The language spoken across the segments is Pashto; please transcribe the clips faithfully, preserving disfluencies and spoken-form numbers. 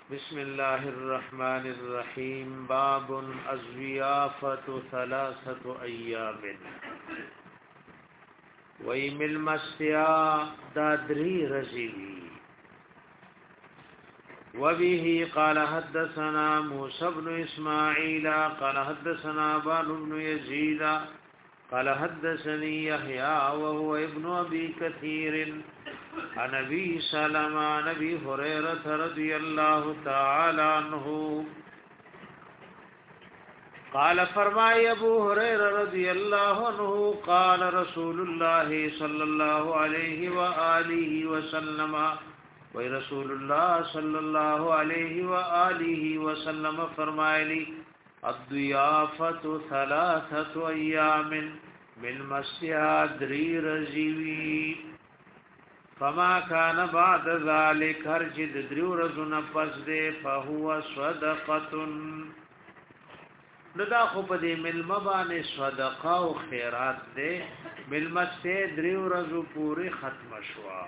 بسم الله الرحمن الرحيم باب الضيافة ثلاثة أيام ويمل مسيا دادري رزيوي وبه قال حدثنا موسى بن إسماعيل قال حدثنا بان بن يزيد قال حدثني يحيى وهو ابن أبي كثير عن ابي سلمة عن ابي هريرة رضي الله تعالى عنه قال فرمای ابو هريرة رضي الله عنه قال رسول الله صلى الله عليه وآله وسلم ورسول الله صلى الله عليه وآله وسلم فرمایلی الضيافة ثلاثة ايام من مسيا دري رزيوي فما كان بعد ذلك هر چې د دریو ورځو نه پس دی فهو صدقه ندا خو په دې ملما باندې صدقه او خیرات دی ملما سه دریو ورځو پوری ختم شوا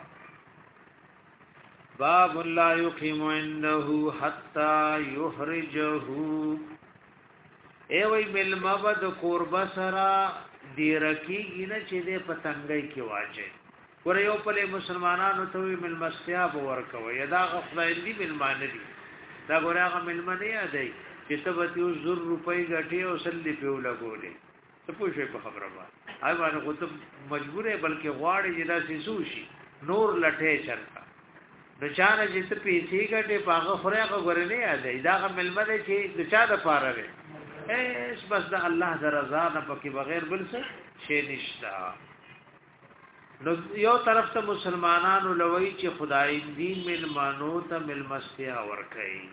باب لا يقيم عنده حتى يخرجه ای وی ملما بد قرب سرا دی رکی نه چې دې پتنګي کې واجه ور یو په مسلمانانو ته وی مل مسیاب ورکوي یدا غفلای دی ملمان دي دا ګورغه ملمان نه دی چې ته به یو زر روپۍ غټي او سلی په لګولې ته پوښې په خبره ما هاي باندې خو ته مجبورې بلکې غواړي چې دا سوشي نور لټه چرتا د چانه چې ته پیسې غټي پاغه خورهغه ګورې نه دی دا ملمان چې د چا د پاره وي ایس بس د الله د رضا نه پکې بغیر بل څه شي نشتا نو یو طرف ته مسلمانانو لوي چې خدای دین مل مانو ته مل مستیا ور کوي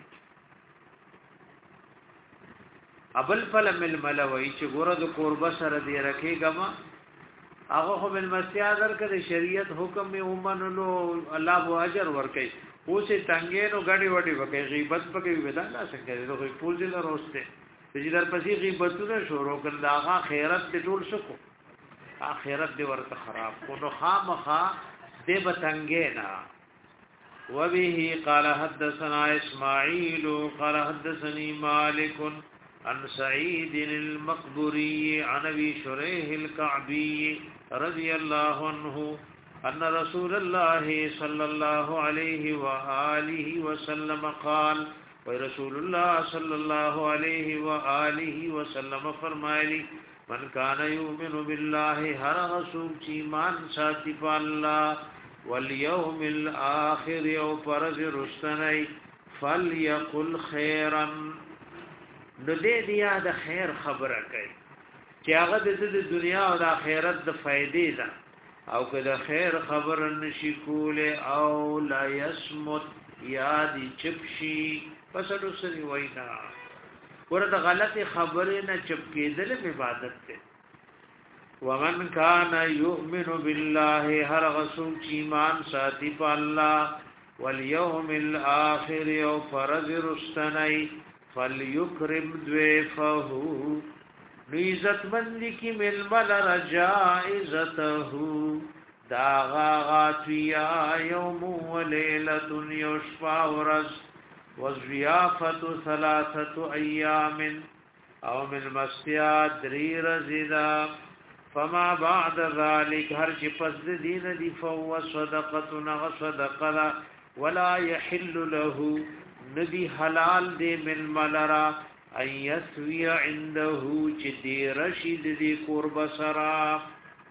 ابل فل مل ملوي چې ګوره د قرب سره دی رکھےګما هغه خو مل مستیا در کړي شریعت حکم می ومنلو الله بو اجر ور کوي اوسه څنګه نو غړي وړي وکي غیبت پکې ودا نه څنګه نو کوئی پول دې راوسته چې در پسې غیبتونه شروع کړل هغه خیرت دې ټول شکو اخرت دی ورته خراب کو نو خامخا دی بتنگینا وبه قال حدثنا اسماعيل قال حدثني مالك عن سعيد المقبري عن ابي شريح الكعبي رضي الله عنه ان رسول الله صلى الله عليه واله وسلم قال ورسول الله صلى الله عليه واله وسلم فرمایلی من کان یؤمن بالله هر رسول چې ایمان ساتي په الله والیوم الاخر او پرز رستنی فلیقل خیرا نو دې دیا د خیر خبره کوي چې هغه د دنیا او د آخرت د فائدې ده او که د خیر خبره نشي کوله او لا یسمت یاد چپشي پس دوسری وینا ورته غلط خبره نه چپ کېدل عبادت ته ومن کان یؤمن بالله هر رسول چې ایمان ساتي په الله والیوم الاخر او فرض رستنی فلیکرم ضیفه عزت مندی کی مل مل رجائزته داغا غاتیا یوم ولیلۃ یشفع ورز والضيافه ثلاثه ايام او من مسيا دري رزدا فما بعد ذلك هر چې پس دین دی فو صدقه نغ صدقه ولا يحل له ندي حلال دی من ملرا ان يسوي عنده چې دی رشید دی قرب سرا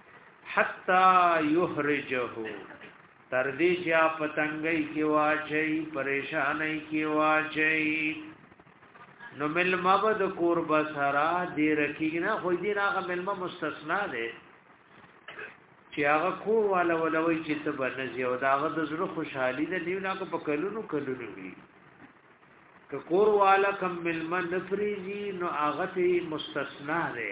حتا يخرجه تر دې چې پتنګي کې واچي پریشانای کې واچي نو مل مبد قرب سرا دې رکینا خو دې راغه مل مستثنا ده چې هغه کور والا ولوي چې ته بنځي او داغه د زړه خوشحالي ده نیو نه کو پکلونو کلونو وي که کور والا کم مل من نفريزي نو هغه ته مستثنا ده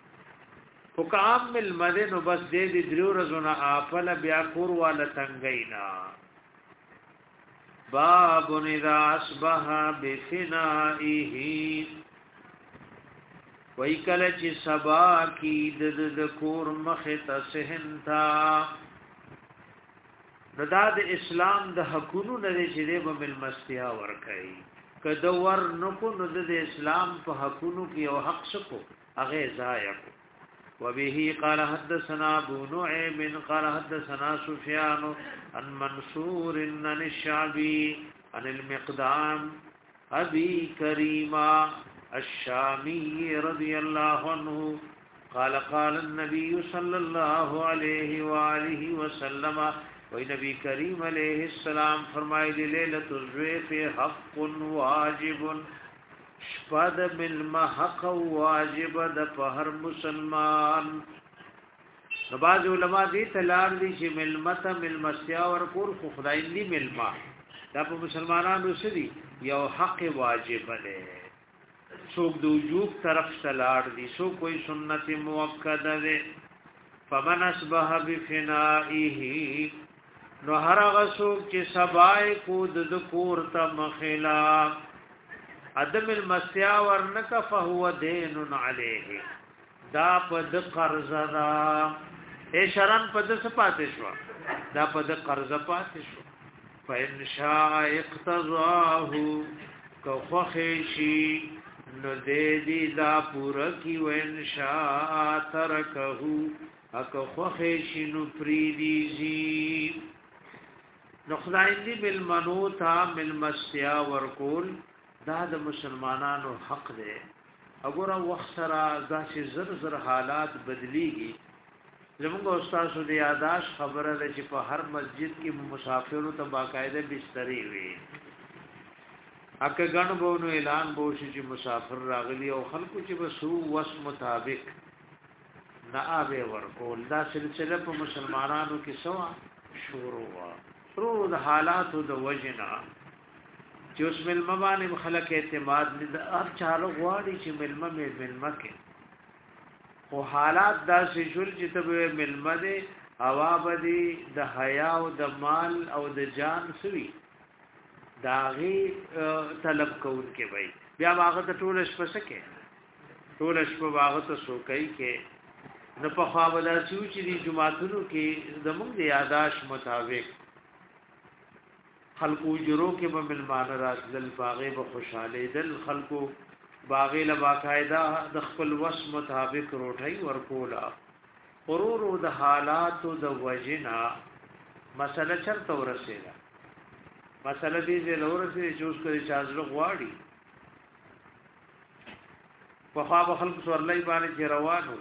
او کامل مدینو بس دې دې درو رزونه افل بیا کور والا تنگینا باب اذا اصبح بفنائه وای کله چې سبا کی د د کور مخه ته سهنتا نو دا د اسلام د حقونو نه چې دی به ملمستیا ورکړي کده ور نو کو نو د اسلام په حقونو کې یو حق شکو هغه ضایع کو وبه قال حدثنا ابو نعيم قال حدثنا سفيان عن منصور عن الشعبي عن المقدام ابي كريمه الشامي رضي الله عنه قال قال النبي صلى الله عليه واله وسلم وی نبی کریم علیہ السلام فرمائی دی لیلۃ الضیف حق واجب شپد ملم حق واجب د پهر مسلمان نباز علماء دی تلار دی چې ملمت ملمسیا ور کول خو خدای دی ملما دا په مسلمانانو سری یو حق واجب دی څوک د وجوب طرف تلار دی سو کوئی سنت موکده دی فمن اصبح بفنائه نو هر هغه څوک چې سبای کو د کور ته مخلا عدم المسیا ورنک فهو دین علیه دا پد قرض دا اے شرن پد سپاتې شو دا پد قرض پاتې شو فإن شاء اقتضاه کو خوشی نو دې دې دا پورا کی وإن شاء ترکه اکو خوشی نو پریدی زی نو خدای دې بالمنو تا ملمسیا ورکول دا د مسلمانانو حق دی وګوره وخت سره دا چې زر زر حالات بدلیږي زموږ استاد د یاداش خبره ده چې په هر مسجد کې مسافرو ته باقاعده بسترې وي اکه غن بونو اعلان بو چې مسافر راغلي او خلکو چې بسو وس مطابق نه اوی ورکول دا سلسله په مسلمانانو کې سوا شروع وا شروع د حالاتو د وجنا چې اوس ملما باندې خلک اعتماد نه هر چالو غواړي چې ملما مې ملما کې او حالات دا شول چې ته ملما دې هوا بدی د حیا او د مال او د جان سوي داغي طلب کول کې وای بیا هغه ته ټول شپه سکے ټول شپه هغه ته سوکای کې نه په خواله چې د جمعاتونو کې زموږ د یاداش مطابق خلقو جرو کې به ملمان راتل باغې به خوشاله دل خلقو باغې له باقاعده د خپل وس مطابق روټي ورکولا غرور د حالات د وجنا مسله چرته ورسېلا مسله دې چې لورسې چوس کوي چازلو غواړي په خوا به خلق سورلای باندې روانو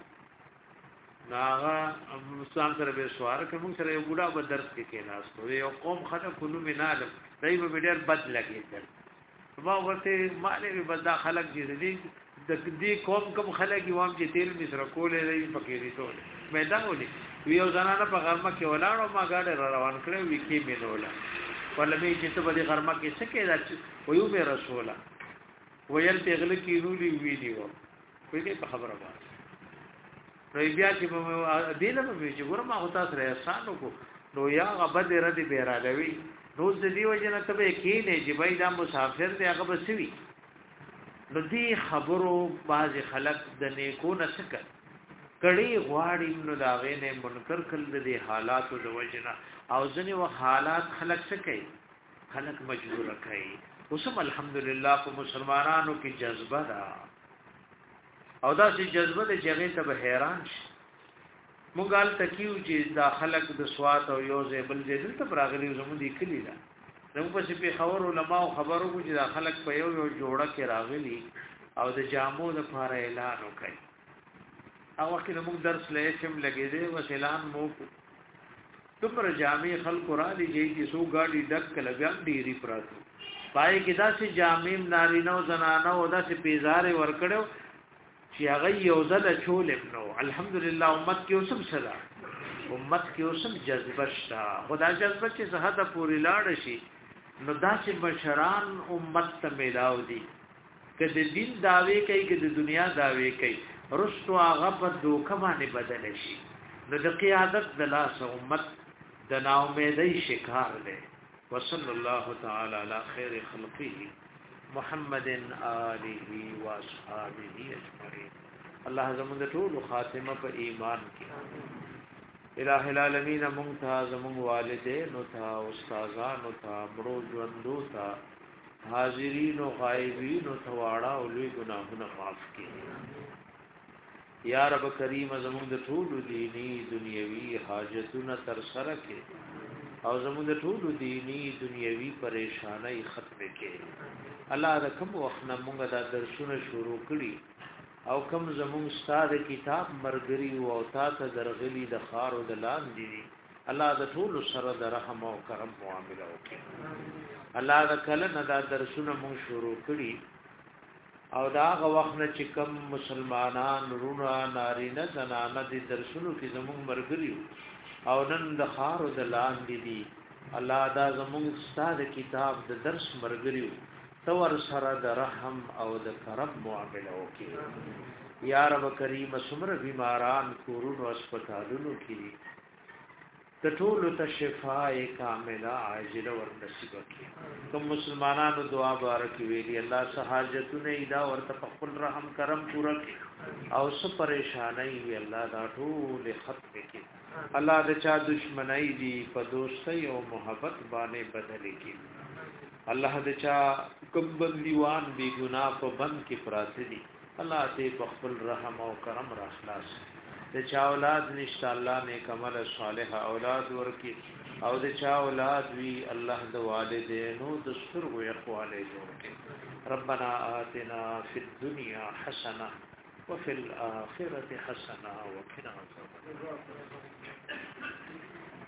ناغه مسلمان سره به سوار کوم سره یو ګډا به درس کې کې ناس یو قوم خلک کلو مینالم دای په ډېر بد لګیدل ما ورته مالې به دا خلک دې د دې قوم کوم خلک یوام چې تیل مصر کولې دی پکې دي ټول میدان ولې یو زنانه په غرمه کې ولاړو ما گاډه روان کړو وی کې مینولا ولمې چې ته په غرمه کې څه کې دا ویو مې رسوله ویل تغل کې نو دی وی دی و په خبره وایي نو بیا چې په دینه په چې ګورم هغه تاسو سره احسان کو نو یا غبد ردی بیرالوي نو د دې وجنه ته کې نه چې بای دا مسافر دی هغه بسوي نو دې خبرو باز خلق د نیکو نه سکه کړي غواړي نو دا غینه منکر کړل د حالاتو د وجنه او ځنی و حالات خلق سکه خلق مجبور کړي اوسم الحمدلله په مسلمانانو کې جذبه ده او دا چې جذبه د جګړې ته به حیران شي مونږ حال تکیو چې دا خلق د سوات او یو ځای بل ځای دلته راغلي زموږ د کلی دا نو په په خبر علماء خبرو کو چې دا خلق په یو یو جوړه کې راغلي او د جامو د لپاره اعلان وکړي او وخت موږ درس لې سم لګې دې و اعلان مو تمره جامع خلق را دي چې سو ګاډي ډک کله بیا ډيري پراتو پای کې دا چې جامع نارینه او زنانه او دا چې پیزار ور کړو چې هغه یو ځل چول نو الحمدلله امت کې اوسم صدا امت کې اوسم جذبه شتا خدای جذبه چې زهدا پوری لاړ شي نو دا چې بشران امت ته میلاو دي کله دین داوی کوي کله دنیا داوی کوي رستو هغه په دوکه باندې بدل شي نو د قیادت د لاس امت د نا امیدۍ شکار دی وصلی الله تعالی علی خیر خلقه محمد آله و اصحابه اجمعین الله زموږ ټول خاتمه په ایمان کې الہ العالمین ممتاز مون والدین او تا استادان او تا برو ژوندو تا حاضرین او غایبین او تواړه او لوی ګناهونه معاف کړي یا رب کریم زمون د ټول دینی دنیوي حاجتونه تر سره کړي او زمون د ټول دینی دنیوي پریشانای ختم کړي الله دا کوم وخت نه مونږه دا درسونه شروع کړي او کم زمون استاد کتاب مرګري او تا ته درغلي د خار او د لان دي الله د ټول سره د رحم او کرم معاملې وکړي الله دا کله نه دا درسونه مون شروع کړي او دا غ وخت نه چې کم مسلمانان رونه نارینه زنانه د درسونو کې زمون مرګري او نن د خار او د لان دي الله دا زمون استاد کتاب د درس مرګري تور سره د رحم او د کرم معاملې وکړي یا رب کریم سمر بیماران کورونو هسپتالونو کې د ټول ته شفاء کامله عاجله ور نصیب کړي کوم مسلمانانو دعا بارک ویلي الله سہاجتونه ایدا ورته خپل رحم کرم پورا کړي او څه پریشانای وی الله دا ټول ختم کړي الله د چا دشمنای دی په دوستۍ او محبت باندې بدل کړي الله دې چا کوم بنديوان بي ګناه په بند کې پراته دي الله دې په خپل رحم او کرم را خلاص دې چا اولاد نشته الله نیک عمل صالح اولاد ورکي او دې چا اولاد وی الله د والدینو د سترګو اخواله جوړ کړي ربنا آتنا فی الدنيا حسنه وفي الاخره حسنه وقنا عذاب النار